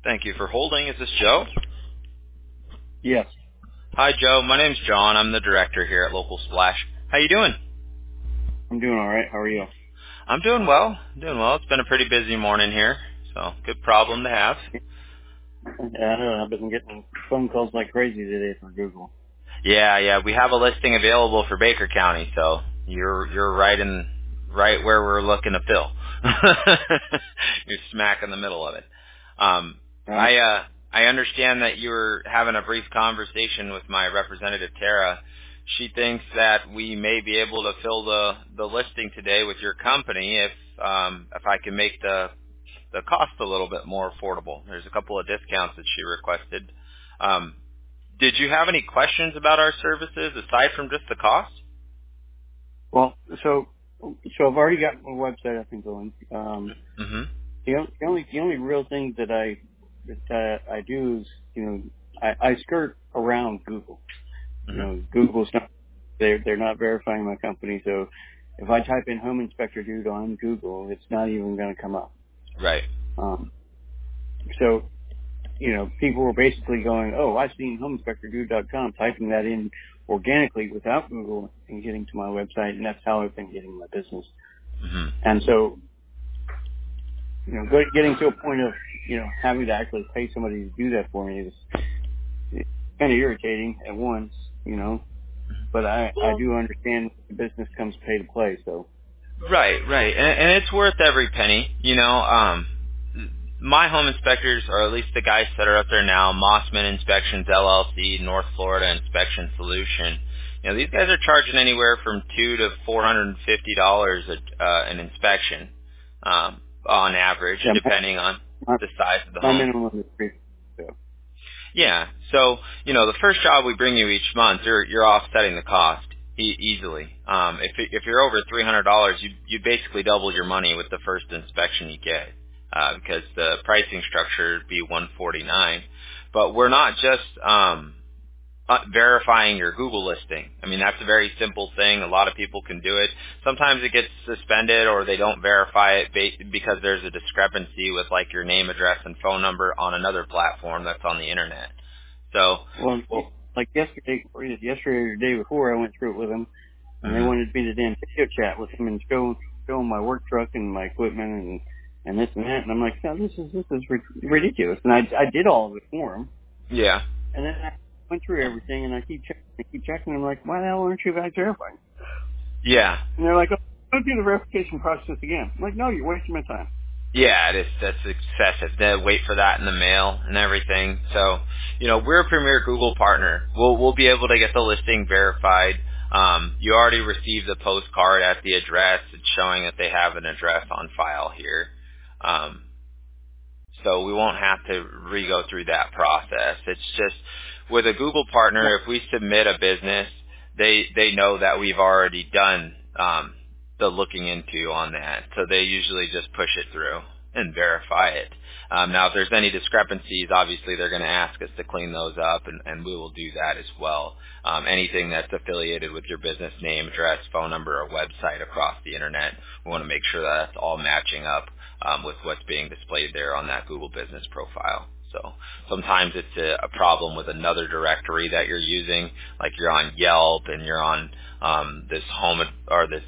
Thank you for holding. Is this Joe? Yes, Hi, Joe. My name's John. I'm the director here at Local Splash. How you doing? I'm doing all right. How are you? I'm doing well. It's been a pretty busy morning here, so good problem to have. Yeah, I know. I've been getting phone calls like crazy today from Google. Yeah. We have a listing available for Baker County, so you're right where we're looking to fill. You're smack in the middle of it. Um, Right? I understand that you were having a brief conversation with my representative Tara. She thinks that we may be able to fill the listing today with your company if I can make the cost a little bit more affordable. There's a couple of discounts that she requested. Um, did you have any questions about our services aside from just the cost? Well, so I've already got my website up and going. Mm-hmm. The only real thing that I do is I skirt around Google. Mm-hmm. Google's not they're not verifying my company, so if I type in home inspector dude on Google, it's not even going to come up. Right. Um, so people were basically going, oh, I've seen homeinspectordude.com, typing that in organically without Google and getting to my website, and that's how I've been getting my business. Mm-hmm. And so, getting to a point of, having to actually pay somebody to do that for me is kind of irritating at once, but I do understand the business comes pay to play, so. Right. And it's worth every penny. My home inspectors, or at least the guys that are up there now, Mossman Inspections LLC, North Florida Inspection Solution. These guys are charging anywhere from $200 to $450 an inspection, on average, Yeah, depending on my, the size of the my home. minimum is free, so. Yeah. So, the first job we bring you each month, you're offsetting the cost easily. If you're over $300, you basically double your money with the first inspection you get, because the pricing structure would be $149. But we're not just verifying your Google listing. I mean, that's a very simple thing. A lot of people can do it. Sometimes it gets suspended or they don't verify it because there's a discrepancy with like your name, address, and phone number on another platform that's on the internet. So, Well, well, like yesterday or the day before, I went through it with them, and they mhm. wanted me to damn video chat with him and show him my work truck and my equipment and this and that. And I'm like, no, this is ridiculous. And I did all of it for him. Yeah. And then I went through everything, and I keep checking. I'm like, why the hell aren't you guys verifying? Yeah. And they're like, oh, don't do the verification process again. I'm like, no, you're wasting my time. Yeah, that's excessive. They wait for that in the mail and everything. So, we're a premier Google partner. We'll be able to get the listing verified. You already received the postcard at the address. It's showing that they have an address on file here. Um, so we won't have to re-go through that process. It's just with a Google No, partner, if we submit a business, they know that we've already done the looking into on that. So they usually just push it through and verify it. Now, if there's any discrepancies, obviously they're going to ask us to clean those up, and we will do that as well. Anything that's affiliated with your business name, address, phone number, or website across the internet, we want to make sure that that's all matching up with what's being displayed there on that Google business profile. So sometimes it's a problem with another directory that you're using, like you're on Yelp and you're on this home or this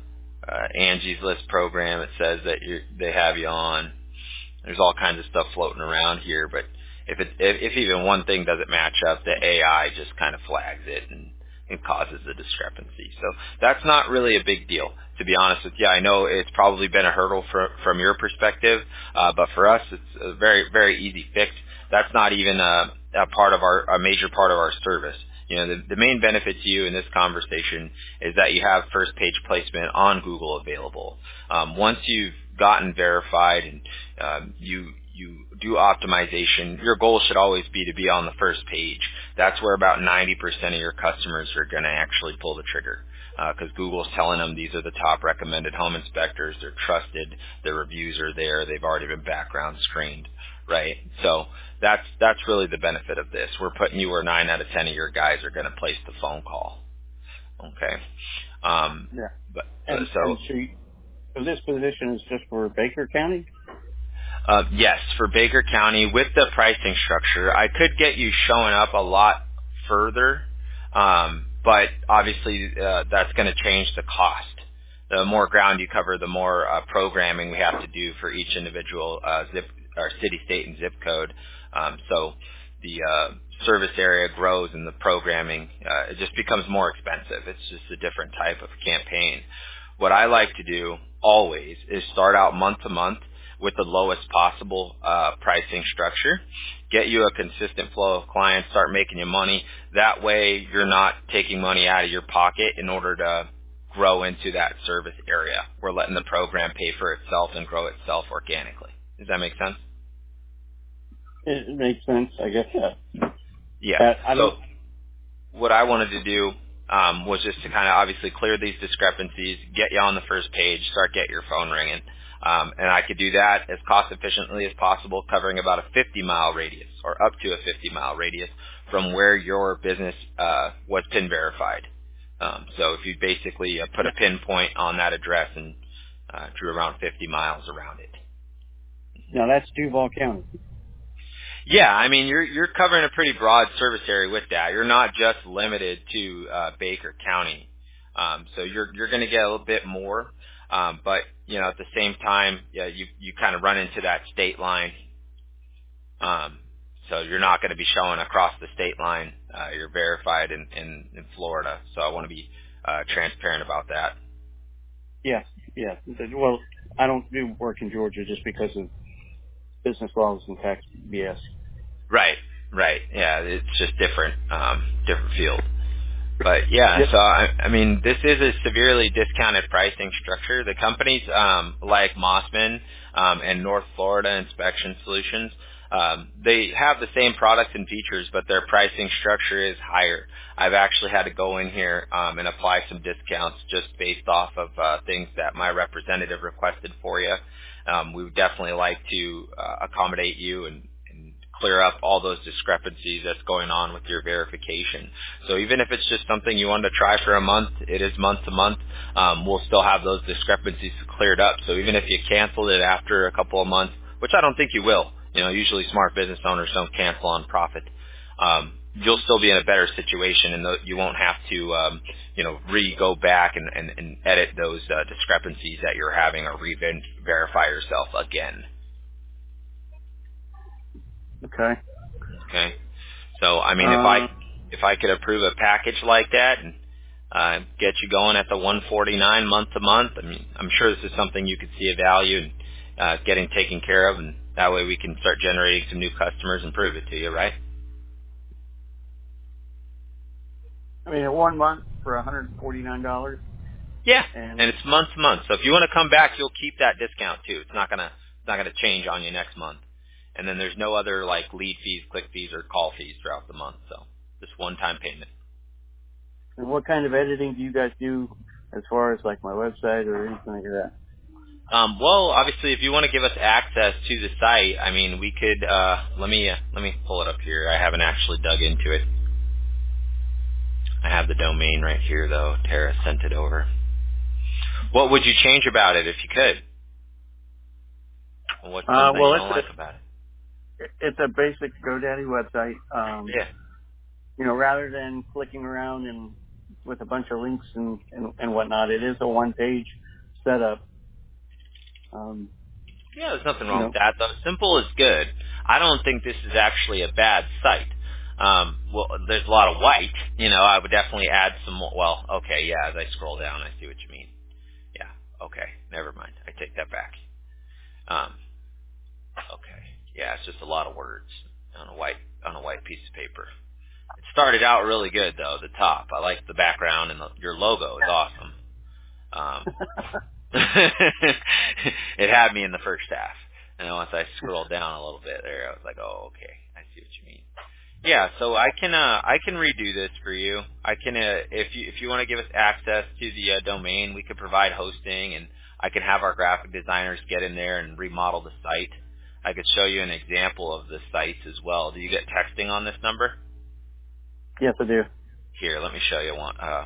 Angie's List program. It says that they have you on. There's all kinds of stuff floating around here, but if even one thing doesn't match up, the AI just kind of flags it and causes a discrepancy. So that's not really a big deal, to be honest with you. I know it's probably been a hurdle from your perspective, but for us, it's a very, very easy fix. That's not even a major part of our service. The main benefit to you in this conversation is that you have first page placement on Google available. Once you've gotten verified and you do optimization, your goal should always be to be on the first page. That's where about 90% of your customers are going to actually pull the trigger, because Google's telling them these are the top recommended home inspectors. They're trusted. Their reviews are there. They've already been background screened, right? So that's really the benefit of this. We're putting you where 9 out of 10 of your guys are going to place the phone call. Okay. yeah. But And so so this position is just for Baker County? Yes, for Baker County with the pricing structure, I could get you showing up a lot further, but obviously that's going to change the cost. The more ground you cover, the more programming we have to do for each individual zip or city, state, and zip code. So the service area grows, and the programming it just becomes more expensive. It's just a different type of campaign. What I like to do always is start out month to month with the lowest possible pricing structure, get you a consistent flow of clients, start making you money. That way you're not taking money out of your pocket in order to grow into that service area. We're letting the program pay for itself and grow itself organically. Does that make sense? It makes sense, I guess. Yeah. So what I wanted to do was just to kind of obviously clear these discrepancies, get you on the first page, start get your phone ringing. And I could do that as cost efficiently as possible, covering about a 50-mile radius or up to a 50-mile radius from where your business was PIN verified. So if you basically put a pinpoint on that address and drew around 50 miles around it. Now that's Duval County. Yeah, I mean you're covering a pretty broad service area with that. You're not just limited to Baker County, so you're going to get a little bit more. But at the same time, yeah, you kind of run into that state line. So you're not going to be showing across the state line. You're verified in Florida, so I want to be transparent about that. Yeah. Well, I don't do work in Georgia just because of business laws and tax BS. Right. Yeah, it's just different field. But yeah, Yep. so I mean, this is a severely discounted pricing structure. The companies like Mossman and North Florida Inspection Solutions, they have the same products and features, but their pricing structure is higher. I've actually had to go in here and apply some discounts just based off of things that my representative requested for you. We would definitely like to accommodate you and clear up all those discrepancies that's going on with your verification. So even if it's just something you want to try for a month, it is month to month, we'll still have those discrepancies cleared up. So even if you canceled it after a couple of months, which I don't think you will, usually smart business owners don't cancel on profit, you'll still be in a better situation, and you won't have to, go back and edit those discrepancies that you're having or re-verify yourself again. Okay. Okay. So I mean, if I could approve a package like that and get you going at the $149 month to month, I mean, I'm sure this is something you could see a value in getting taken care of, and that way we can start generating some new customers and prove it to you, right? I mean, at 1 month for $149. Yeah, and it's month to month. So if you want to come back, you'll keep that discount too. It's not gonna change on you next month. And then there's no other like lead fees, click fees, or call fees throughout the month. So just one-time payment. And what kind of editing do you guys do as far as like my website or anything like that? Well, obviously, if you want to give us access to the site, I mean, we could. Let me pull it up here. I haven't actually dug into it. I have the domain right here, though. Tara sent it over. What would you change about it if you could? What's something you don't like about it? It's a basic GoDaddy website. Yeah. Rather than clicking around and with a bunch of links and whatnot, it is a one-page setup. Yeah, there's nothing wrong with that, though. Simple is good. I don't think this is actually a bad site. Well, there's a lot of white. I would definitely add some more. Well, okay, yeah, as I scroll down, I see what you mean. Yeah, okay, never mind. I take that back. Okay, yeah, it's just a lot of words on a white piece of paper. It started out really good, though, the top. I like the background, and your logo is awesome. It had me in the first half. And then once I scrolled down a little bit there, I was like, oh, okay, I see what you mean. Yeah, so I can redo this for you. I can if you want to give us access to the domain, we could provide hosting, and I can have our graphic designers get in there and remodel the site. I could show you an example of the sites as well. Do you get texting on this number? Yes, I do. Here, let me show you our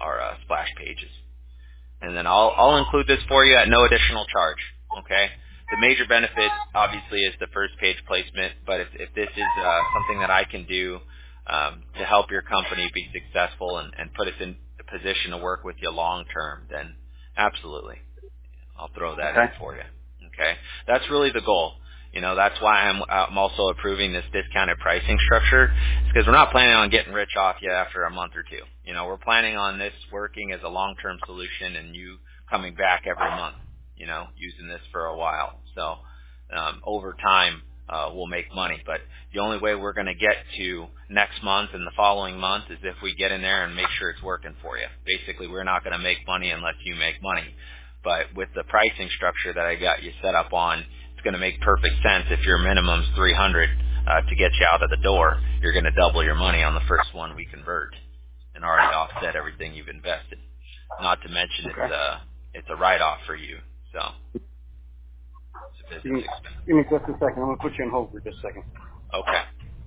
splash pages. And then I'll include this for you at no additional charge. Okay, the major benefit obviously is the first page placement, but if this is something that I can do to help your company be successful and put us in a position to work with you long term, then absolutely, I'll throw that in for you. Okay, that's really the goal. That's why I'm also approving this discounted pricing structure. It's because we're not planning on getting rich off you after a month or two. We're planning on this working as a long-term solution and you coming back every month, using this for a while. So over time, we'll make money. But the only way we're going to get to next month and the following month is if we get in there and make sure it's working for you. Basically, we're not going to make money unless you make money. But with the pricing structure that I got you set up on, it's going to make perfect sense. If your minimum's $300 to get you out of the door, you're going to double your money on the first one we convert and already offset everything you've invested. Not to mention it's a write-off for you. So it's a business expense. Give me just a second. I'm going to put you on hold for just a second. Okay.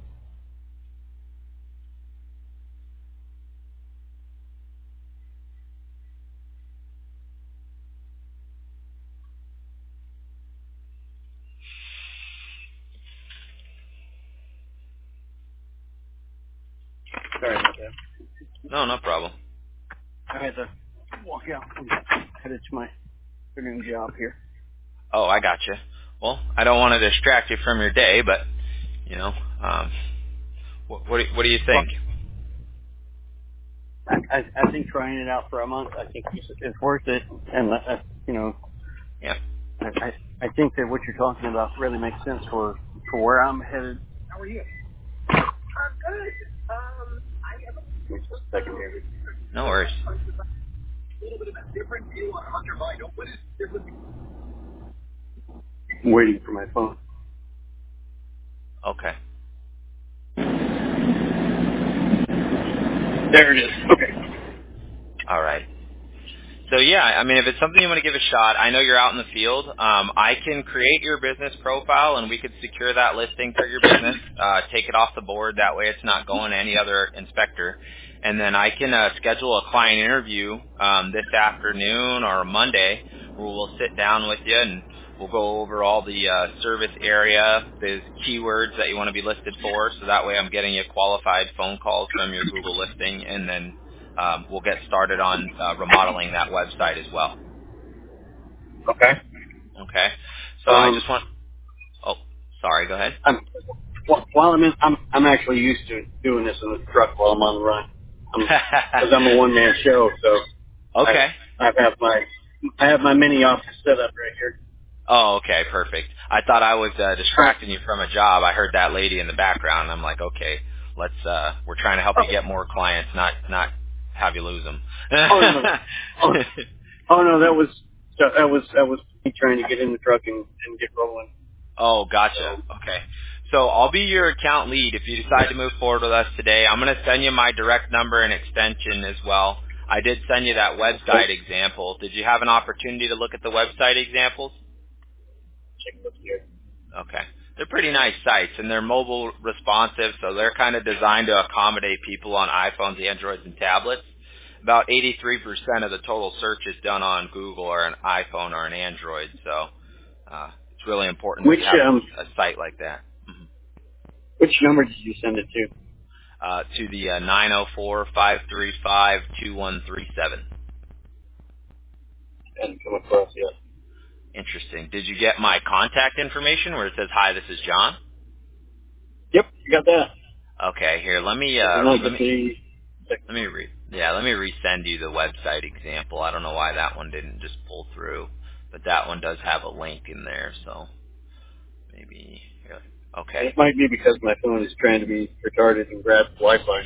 Sorry about that. No problem. I had to walk out. I'm headed to my new job here. Oh, I got you. Well, I don't want to distract you from your day, but what do you think? I think trying it out for a month, I think it's worth it, and yeah. I think that what you're talking about really makes sense for where I'm headed. How are you? I'm good. Give me just a second here. No worries. A little bit of a different view on Hunter Biden. What is different? I'm waiting for my phone. Okay. There it is. Okay. All right. So yeah, I mean, if it's something you want to give a shot, I know you're out in the field. I can create your business profile, and we could secure that listing for your business. Take it off the board. That way, it's not going to any other inspector. And then I can schedule a client interview this afternoon or Monday, where we'll sit down with you and we'll go over all the service area, the keywords that you want to be listed for. So that way, I'm getting you qualified phone calls from your Google listing, and then we'll get started on remodeling that website as well. Okay. Okay. So I just want. Oh, sorry. Go ahead. While I'm actually used to doing this in the truck while I'm on the run, because I'm a one-man show. So okay. I have my mini office set up right here. Oh, okay, perfect. I thought I was distracting you from a job. I heard that lady in the background, and I'm like, okay, let's. We're trying to help you get more clients, not have you lose them. Oh no, that was me trying to get in the truck and get rolling. Oh, gotcha. Okay. So I'll be your account lead if you decide to move forward with us today. I'm going to send you my direct number and extension as well. I did send you that website example. Did you have an opportunity to look at the website examples? Check this here. Okay. They're pretty nice sites, and they're mobile responsive, so they're kind of designed to accommodate people on iPhones, Androids, and tablets. About 83% of the total search is done on Google or an iPhone or an Android, so it's really important to have a site like that. Mm-hmm. Which number did you send it to? To the 904-535-2137. Hadn't come across yet. Interesting. Did you get my contact information where it says, "Hi, this is John"? Yep, you got that. Okay, here, let me resend you the website example. I don't know why that one didn't just pull through, but that one does have a link in there, so maybe here. Okay. It might be because my phone is trying to be retarded and grab Wi-Fi.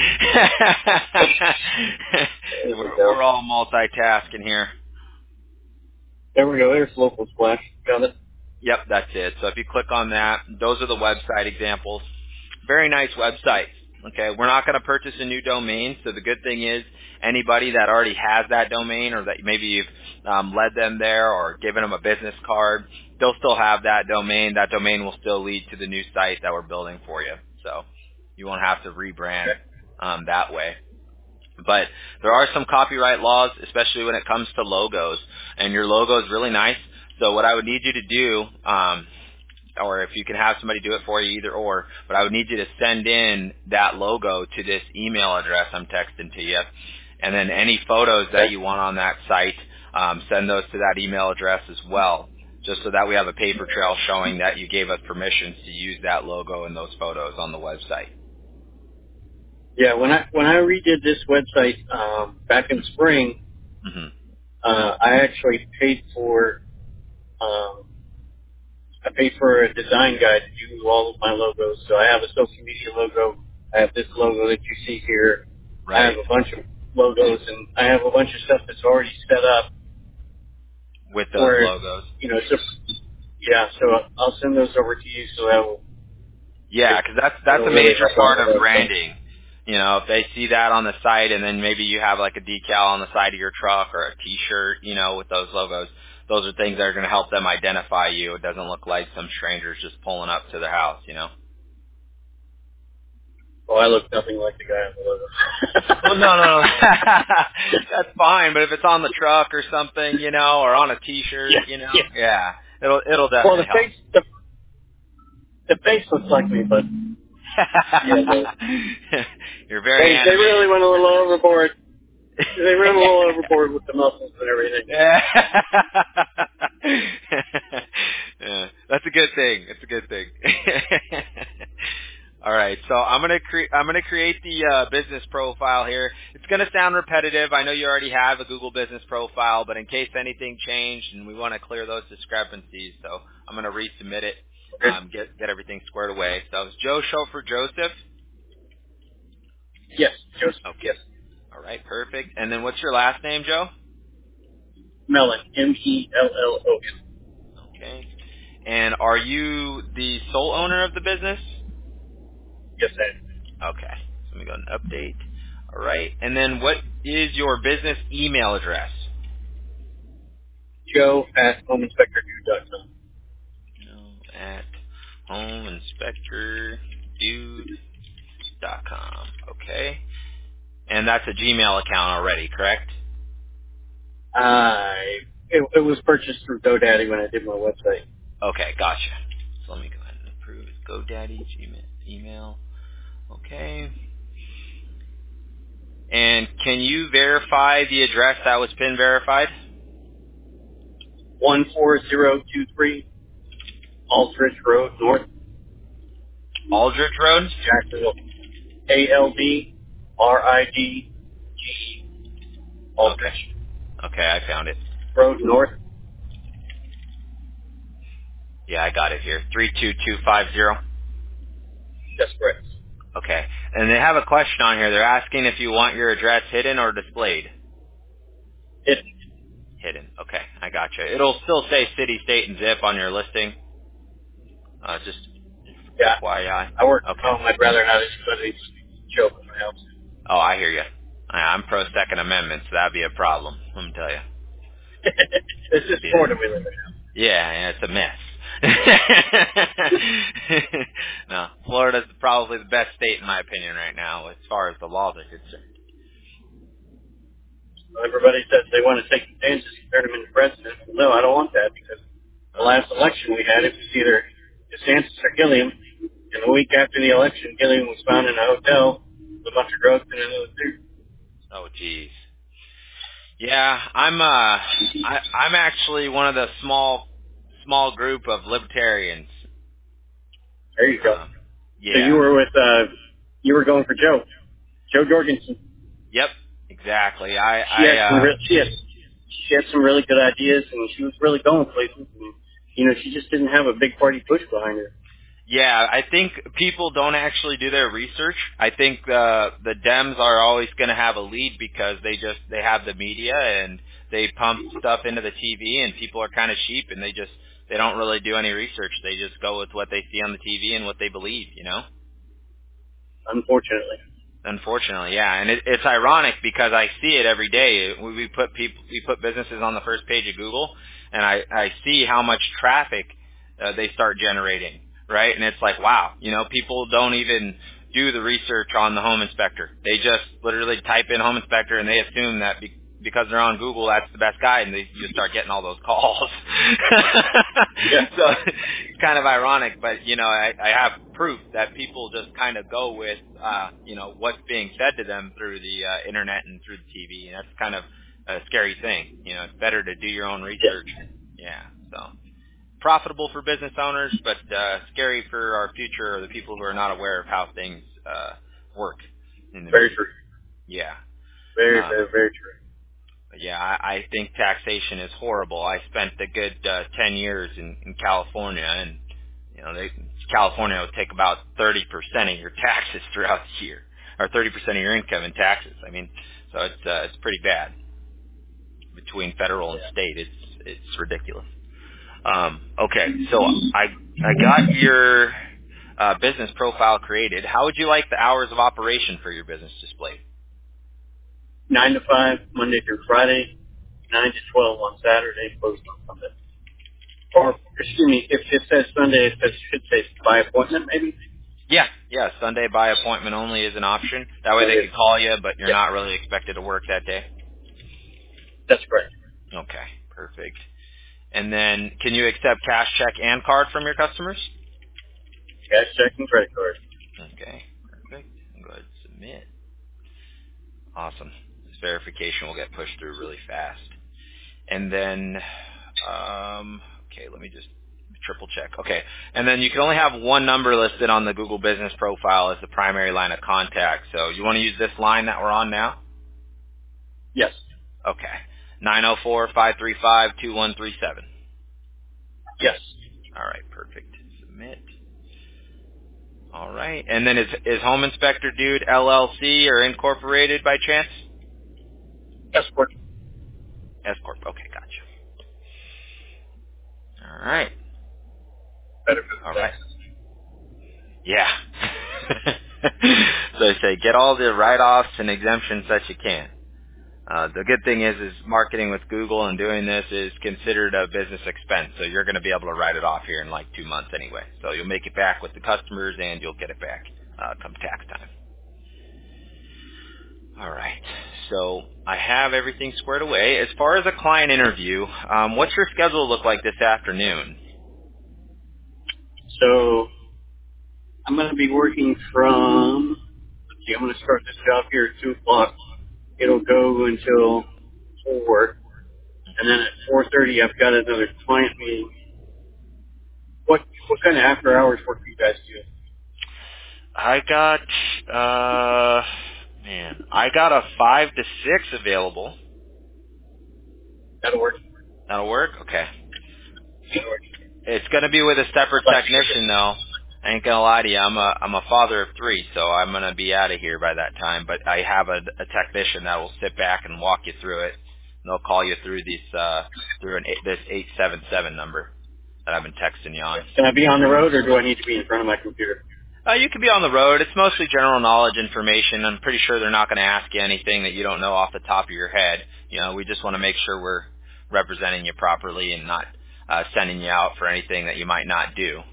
We're all multitasking here. There we go. There's Local Splash. Got it? Yep, that's it. So if you click on that, those are the website examples. Very nice websites. Okay, we're not going to purchase a new domain, so the good thing is anybody that already has that domain or that maybe you've led them there or given them a business card, they'll still have that domain. That domain will still lead to the new site that we're building for you. So you won't have to rebrand that way. But there are some copyright laws, especially when it comes to logos. And your logo is really nice. So what I would need you to do, or if you can have somebody do it for you, either or, but I would need you to send in that logo to this email address I'm texting to you. And then any photos that you want on that site, send those to that email address as well, just so that we have a paper trail showing that you gave us permissions to use that logo and those photos on the website. Yeah, when I redid this website back in spring, Mm-hmm. I actually paid for a design guy to do all of my logos. So I have a social media logo. I have this logo that you see here. I have Right. a bunch of logos, and I have a bunch of stuff that's already set up With those where, logos. so yeah. So I'll send those over to you. So Yeah, because that's that'll a really major help part out of the website. branding. You know, if they see that on the site, and then maybe you have like a decal on the side of your truck or a T-shirt, with those logos, those are things that are going to help them identify you. It doesn't look like some strangers just pulling up to their house. Well, I look nothing like the guy on the Well, logo. no. That's fine, but if it's on the truck or something, or on a T-shirt, Yeah. yeah, it'll Well, definitely help. the face looks like me, but yeah, You're very they really animated. went a little overboard. They went a little overboard with the muscles and everything. Yeah. Yeah, that's a good thing. It's a good thing. All right, so I'm gonna create the business profile here. It's gonna sound repetitive. I know you already have a Google Business Profile, but in case anything changed and we want to clear those discrepancies, so I'm gonna resubmit it, Okay. get everything squared away. So it's Joe Schofer Joseph. Yes, Joseph. Okay. Yes, All right, perfect. And then what's your last name, Joe? Mellon. Mellon. Okay. And are you the sole owner of the business? Yes, I am. Okay. So let me go and update. All right. And then what is your business email address? Joe at homeinspectordude.com. At homeinspectordude.com. Okay. And that's a Gmail account already, correct? It was purchased through GoDaddy when I did my website. Okay, gotcha. So let me go ahead and approve it. GoDaddy Gmail email. Okay. And can you verify the address that was PIN verified? 14023 Aldrich Road North, Aldrich Road? Jacksonville. ALDRIDGE Okay. Aldrich Okay, I found it. Road North. Yeah, I got it here. 32250. That's correct. Okay. And they have a question on here. They're asking if you want your address hidden or displayed. It, Hidden. Okay, I gotcha. It'll still say city, state, and zip on your listing. Just yeah. FYI. I work from Okay. home. I'd rather not anybody show up at my house. Oh, I hear you. I'm pro Second Amendment, so that'd be a problem. Let me tell you. It's just Yeah. Florida we live in. Yeah, it's a mess. No, Florida's probably the best state in my opinion right now as far as the laws are concerned. Everybody says they want to take the chances and turn him into president. Well, no, I don't want that because the last election we had, it was either DeSantis or Gilliam. And the week after the election, Gilliam was found in a hotel with a bunch of drugs and another dude. Oh, geez. Yeah, I'm actually one of the small group of libertarians. There you go. So Yeah. you were going for Joe Jorgensen. Yep. Exactly. She had some really good ideas, and she was really going places. And, she just didn't have a big party push behind her. Yeah, I think people don't actually do their research. I think the Dems are always going to have a lead because they have the media and they pump stuff into the TV, and people are kind of sheep and they don't really do any research. They just go with what they see on the TV and what they believe. Unfortunately. Unfortunately, yeah, and it's ironic because I see it every day. We put businesses on the first page of Google, and I see how much traffic they start generating, right? And it's like, wow, people don't even do the research on the home inspector. They just literally type in home inspector, and they assume that because they're on Google, that's the best guy, and you start getting all those calls. Yeah. So it's kind of ironic, but I have proof that people just kind of go with what's being said to them through the internet and through the TV, and that's kind of a scary thing. It's better to do your own research. Yeah. So profitable for business owners, but scary for our future or the people who are not aware of how things work. Very true. Yeah. Very, very, very true. Yeah, I think taxation is horrible. I spent a good 10 years in California, and California would take about 30% of your taxes throughout the year, or 30% of your income in taxes. I mean, so it's pretty bad. Between federal and state, it's ridiculous. Okay, so I got your business profile created. How would you like the hours of operation for your business displayed? 9 to 5, Monday through Friday, 9 to 12 on Saturday, closed on Sunday. Or, excuse me, if it says Sunday, it should say by appointment, maybe? Yeah, Sunday by appointment only is an option. That way they can call you, but you're not really expected to work that day. That's correct. Okay, perfect. And then, can you accept cash, check, and card from your customers? Cash, check, and credit card. Okay, perfect. Go ahead and submit. Awesome. This verification will get pushed through really fast. And then, okay, let me just triple check. Okay, and then you can only have one number listed on the Google Business profile as the primary line of contact. So you want to use this line that we're on now? Yes. Okay. 904-535-2137. Yes. All right, perfect. Submit. All right. And then is Home Inspector Dude LLC or incorporated by chance? S Corp. S Corp. Okay, gotcha. All right. Better for the All right. taxes. Yeah. So I say get all the write-offs and exemptions that you can. The good thing is marketing with Google and doing this is considered a business expense, so you're going to be able to write it off here in like 2 months anyway. So you'll make it back with the customers, and you'll get it back come tax time. All right. So I have everything squared away. As far as a client interview, what's your schedule look like this afternoon? So I'm going to be working from, let's see, I'm going to start this job here at 2 o'clock. It'll go until 4. And then at 4:30, I've got another client meeting. What kind of after hours work do you guys do? I got I got a 5 to 6 available. That'll work. That'll work? Okay. That'll work. It's going to be with a separate technician, though. I ain't going to lie to you. I'm a father of 3, so I'm going to be out of here by that time. But I have a technician that will sit back and walk you through it. And they'll call you through this 877 number that I've been texting you on. Can I be on the road, or do I need to be in front of my computer? You can be on the road. It's mostly general knowledge information. I'm pretty sure they're not going to ask you anything that you don't know off the top of your head. We just want to make sure we're representing you properly and not sending you out for anything that you might not do.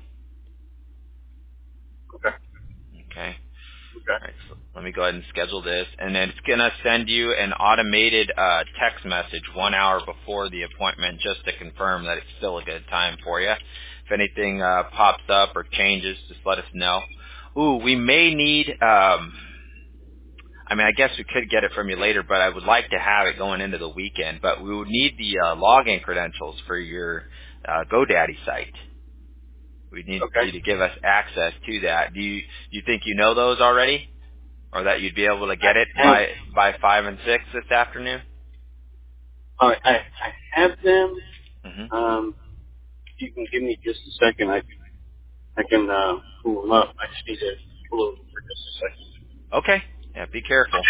Okay. Okay. Okay. All right, so let me go ahead and schedule this, and then it's going to send you an automated text message 1 hour before the appointment just to confirm that it's still a good time for you. If anything pops up or changes, just let us know. Ooh, we may need, I guess we could get it from you later, but I would like to have it going into the weekend, but we would need the login credentials for your GoDaddy site. We need you to give us access to that. Do you think you know those already, or that you'd be able to get it by 5 and 6 this afternoon? All right, I have them. Mm-hmm. You can give me just a second. I can pull them up. I just need to pull them for just a second. Okay. Yeah, be careful.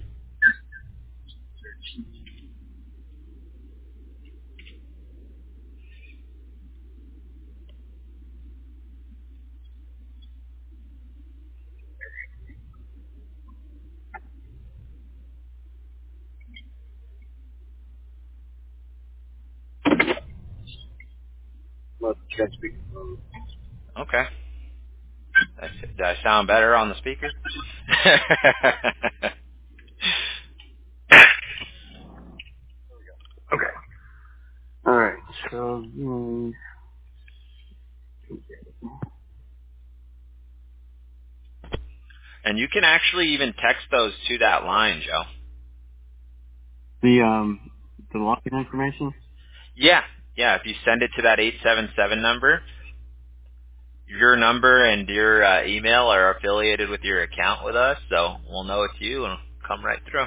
Okay. Did I sound better on the speaker? So, And you can actually even text those to that line, Joe. the login information? Yeah. Yeah, if you send it to that 877 number, your number and your email are affiliated with your account with us, so we'll know it's you and it'll come right through.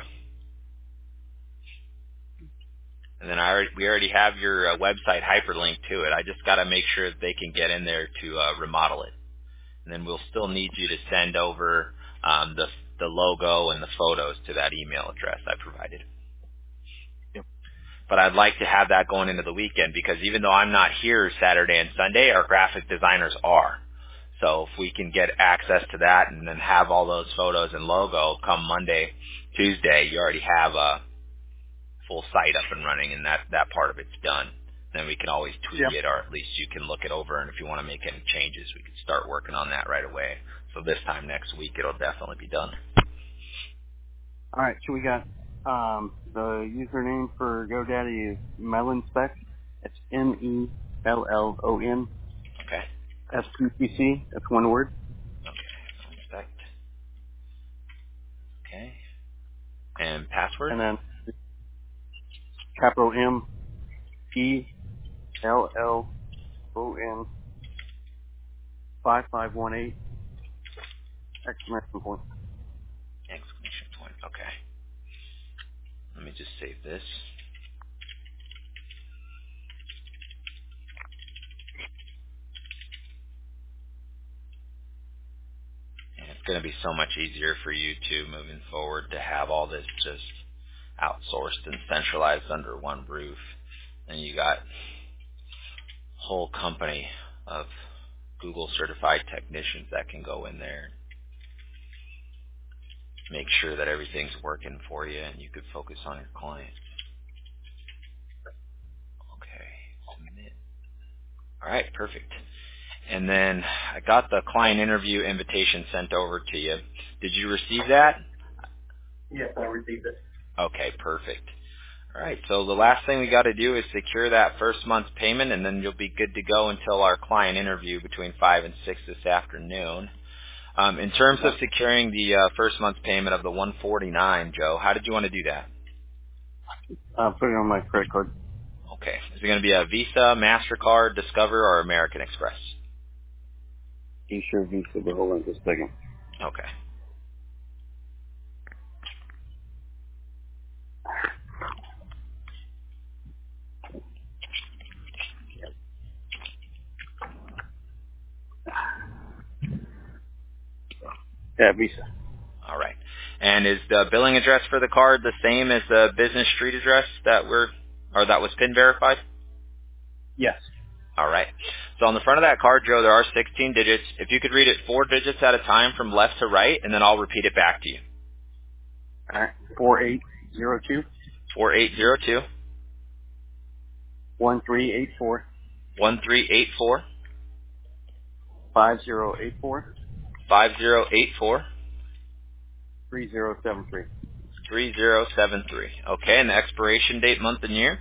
And then we already have your website hyperlinked to it. I just got to make sure that they can get in there to remodel it. And then we'll still need you to send over the logo and the photos to that email address I provided. Yep. But I'd like to have that going into the weekend because even though I'm not here Saturday and Sunday, our graphic designers are. So if we can get access to that and then have all those photos and logo come Monday, Tuesday, you already have a full site up and running and that part of it's done. Then we can always tweak it, or at least you can look it over, and if you want to make any changes, we can start working on that right away. So this time next week, it'll definitely be done. All right, so we got the username for GoDaddy is MellonSpec. It's MELLON. Okay. SPPC. That's one word. Okay. Inspect. Okay. And password? And then capital MELLON 5518 exclamation point. Exclamation point. Okay. Let me just save this. And it's going to be so much easier for you too moving forward to have all this just outsourced and centralized under one roof. And you got a whole company of Google certified technicians that can go in there and make sure that everything's working for you and you could focus on your client. Okay, submit. All right, perfect. And then I got the client interview invitation sent over to you. Did you receive that? Yes, I received it. Okay, perfect. All right, so the last thing we got to do is secure that first month's payment, and then you'll be good to go until our client interview between 5 and 6 this afternoon. In terms of securing the first month's payment of the $149, Joe, how did you want to do that? Put it on my credit card. Okay. Is it going to be a Visa, MasterCard, Discover, or American Express? Sure, Visa, but hold on just a second. Okay. Yeah, Visa. All right. And is the billing address for the card the same as the business street address that was PIN verified? Yes. All right. So on the front of that card, Joe, there are 16 digits. If you could read it 4 digits at a time from left to right, and then I'll repeat it back to you. All right. 4802 4802 1384 1384 5084 5084 3073. 3073. Okay, and the expiration date, month, and year?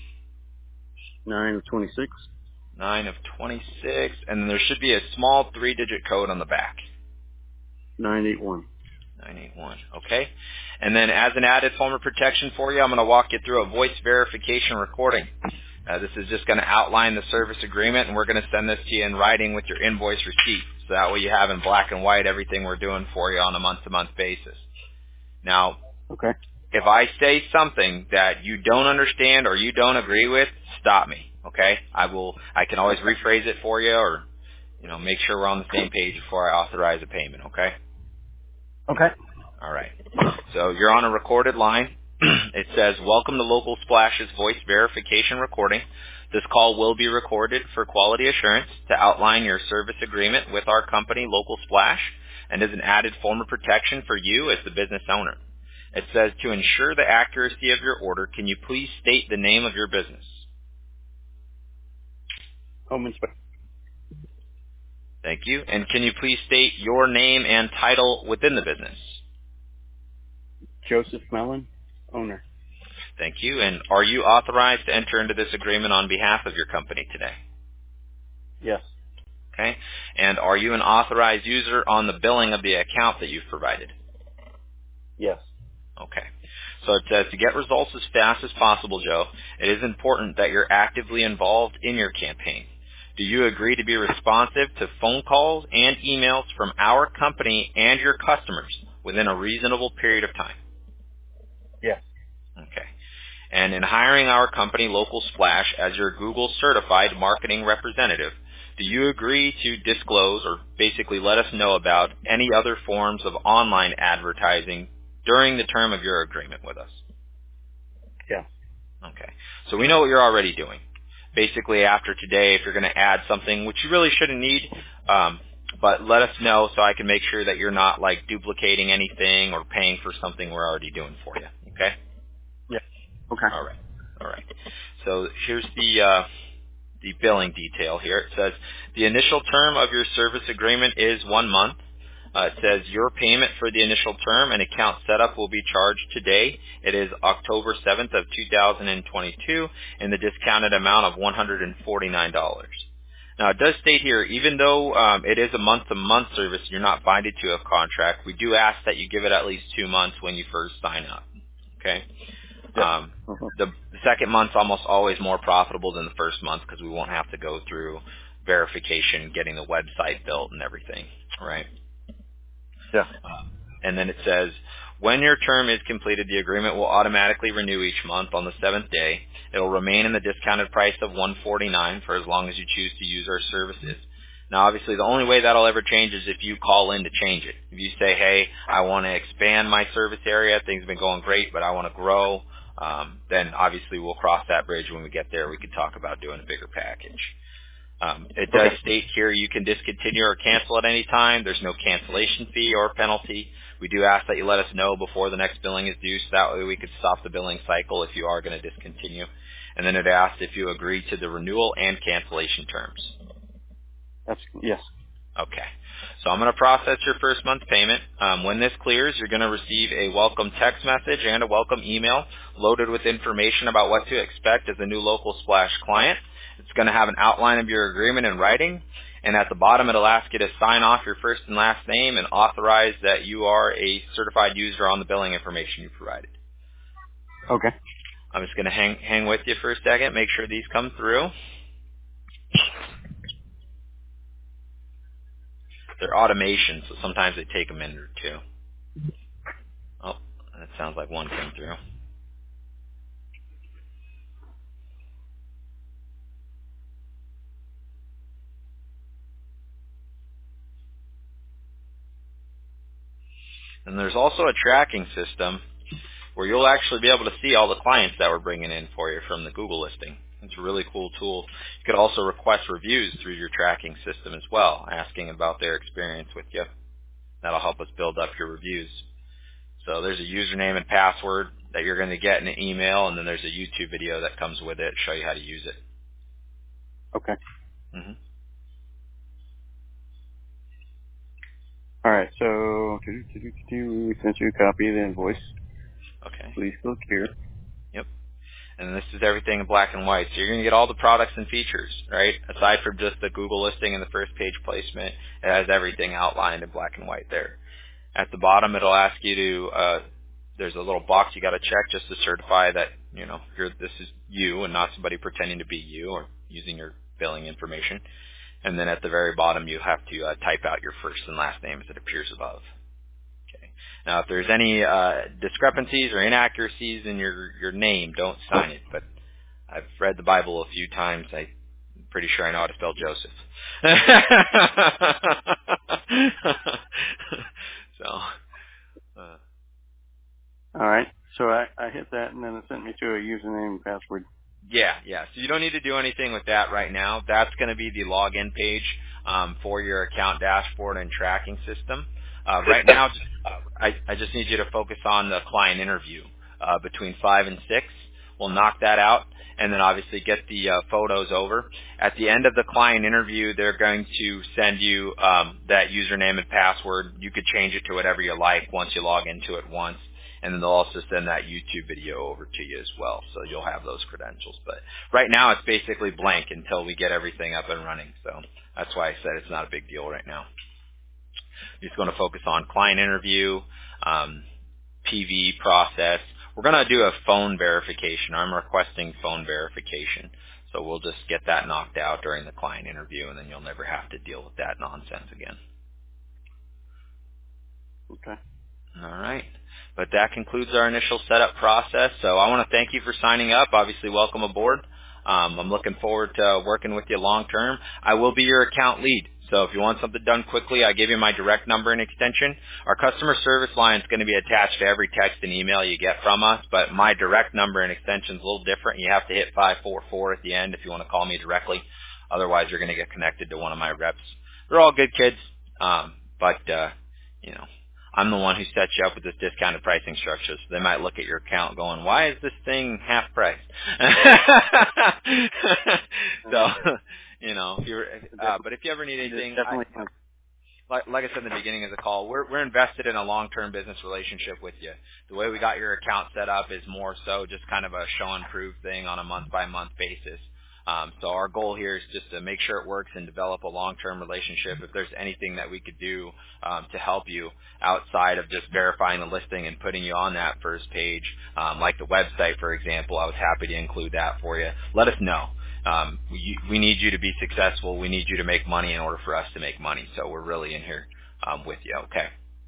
9 of 26. 9 of 26. And then there should be a small 3-digit code on the back. 981. 981. Okay. And then as an added form of protection for you, I'm going to walk you through a voice verification recording. This is just going to outline the service agreement, and we're going to send this to you in writing with your invoice receipt. So that way you have in black and white everything we're doing for you on a month-to-month basis. Now, Okay. if I say something that you don't understand or you don't agree with, stop me, okay? I can always rephrase it for you or, make sure we're on the same page before I authorize a payment, okay? Okay. All right. So you're on a recorded line. It says, welcome to Local Splash's voice verification recording. This call will be recorded for quality assurance to outline your service agreement with our company, Local Splash, and is an added form of protection for you as the business owner. It says, to ensure the accuracy of your order, can you please state the name of your business? Home Inspector. Thank you. And can you please state your name and title within the business? Joseph Mellon, owner. Thank you. And are you authorized to enter into this agreement on behalf of your company today? Yes. Okay. And are you an authorized user on the billing of the account that you've provided? Yes. Okay. So it says to get results as fast as possible, Joe, it is important that you're actively involved in your campaign. Do you agree to be responsive to phone calls and emails from our company and your customers within a reasonable period of time? Yes. Okay. And in hiring our company, Local Splash, as your Google certified marketing representative, do you agree to disclose or basically let us know about any other forms of online advertising during the term of your agreement with us? Yes. Okay. So we know what you're already doing. Basically, after today, if you're going to add something, which you really shouldn't need, but let us know so I can make sure that you're not like duplicating anything or paying for something we're already doing for you. Okay? Yes. Okay. All right. All right. So here's the billing detail here. It says the initial term of your service agreement is 1 month. It says your payment for the initial term and account setup will be charged today. It is October 7th of 2022 in the discounted amount of $149. Now it does state here, even though it is a month-to-month service, you're not binded to a contract. We do ask that you give it at least 2 months when you first sign up. Okay. Yeah. The second month's almost always more profitable than the first month because we won't have to go through verification, getting the website built and everything, right? Yeah. And then it says, when your term is completed, the agreement will automatically renew each month on the 7th day. It will remain in the discounted price of $149 for as long as you choose to use our services. Now, obviously, the only way that'll ever change is if you call in to change it. If you say, hey, I want to expand my service area, things have been going great, but I want to grow, then obviously we'll cross that bridge when we get there. We can talk about doing a bigger package. It does state here you can discontinue or cancel at any time. There's no cancellation fee or penalty. We do ask that you let us know before the next billing is due so that way we could stop the billing cycle if you are going to discontinue. And then it asks if you agree to the renewal and cancellation terms. Yes. Okay. So I'm going to process your first month payment. When this clears, you're going to receive a welcome text message and a welcome email loaded with information about what to expect as a new Local Splash client. It's going to have an outline of your agreement in writing, and at the bottom it'll ask you to sign off your first and last name and authorize that you are a certified user on the billing information you provided. Okay. I'm just going to hang with you for a second, make sure these come through. They're automations, so sometimes they take a minute or two. Oh, that sounds like one came through. And there's also a tracking system where you'll actually be able to see all the clients that we're bringing in for you from the Google listing. It's a really cool tool. You could also request reviews through your tracking system as well, asking about their experience with you. That'll help us build up your reviews. So there's a username and password that you're going to get in an email, and then there's a YouTube video that comes with it to show you how to use it. Okay. Mm-hmm. All right. So we sent you a copy of the invoice. Okay. Please click here. Yep. And this is everything in black and white. So you're going to get all the products and features, right? Aside from just the Google listing and the first page placement, it has everything outlined in black and white there. At the bottom, it'll ask you to, there's a little box you got to check just to certify that, you know, this is you and not somebody pretending to be you or using your billing information. And then at the very bottom, you have to type out your first and last name as it appears above. Okay. Now, if there's any discrepancies or inaccuracies in your name, don't sign it. But I've read the Bible a few times. I'm pretty sure I know how to spell Joseph. So. All right. So I hit that, and then it sent me to a username and password. Yeah. So you don't need to do anything with that right now. That's going to be the login page for your account dashboard and tracking system. Right now, I just need you to focus on the client interview between 5 and 6. We'll knock that out, and then obviously get the photos over. At the end of the client interview, they're going to send you that username and password. You could change it to whatever you like once you log into it once. and then they'll also send that YouTube video over to you as well, so you'll have those credentials. But right now it's basically blank until we get everything up and running, so that's why I said it's not a big deal right now. Just going to focus on client interview, PV process. We're going to do a phone verification. I'm requesting phone verification. So we'll just get that knocked out during the client interview, and then you'll never have to deal with that nonsense again. Okay. All right. But that concludes our initial setup process. So I want to thank you for signing up. Obviously, welcome aboard. I'm looking forward to working with you long term. I will be your account lead. So if you want something done quickly, I give you my direct number and extension. Our customer service line is going to be attached to every text and email you get from us, but my direct number and extension is a little different. You have to hit 544 at the end if you want to call me directly. Otherwise, you're going to get connected to one of my reps. They're all good kids, but you know, I'm the one who sets you up with this discounted pricing structure. So they might look at your account going, why is this thing half price? So, you know, if you're, but if you ever need anything, like I said in the beginning of the call, we're invested in a long-term business relationship with you. The way we got your account set up is more so just kind of a show and prove thing on a month-by-month basis. So our goal here is just to make sure it works and develop a long-term relationship. If there's anything that we could do to help you outside of just verifying the listing and putting you on that first page, like the website, for example, I was happy to include that for you. Let us know. We need you to be successful. We need you to make money in order for us to make money. So we're really in here with you, okay?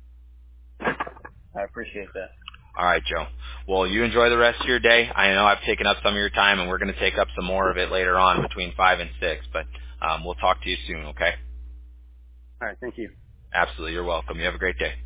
I appreciate that. All right, Joe. Well, you enjoy the rest of your day. I know I've taken up some of your time, and we're going to take up some more of it later on between 5 and 6, but we'll talk to you soon, okay? All right, thank you. Absolutely. You're welcome. You have a great day.